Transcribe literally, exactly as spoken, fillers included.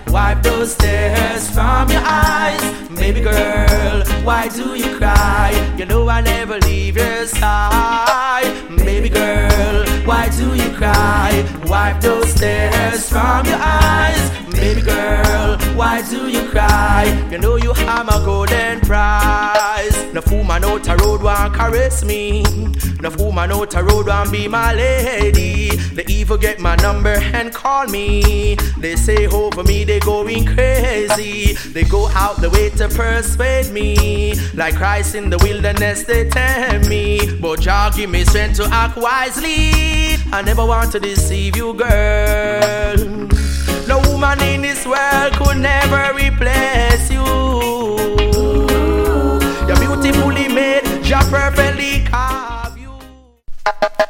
wipe those tears from your eyes. Baby girl, why do you cry? You know I never leave your side. Baby girl, why do you cry? Wipe those tears from your eyes. Baby girl, why do you cry? You know you have my golden prize. No fool man out a road want caress me. No fool man out a road want be my lady. The evil get my number and call me. They say over me they going crazy. They go out the way to persuade me. Like Christ in the wilderness they tell me. But Jah give me strength to act wisely. I never want to deceive you, girl. No woman in this world could never replace you. You're beautifully made, Jah perfectly carve you.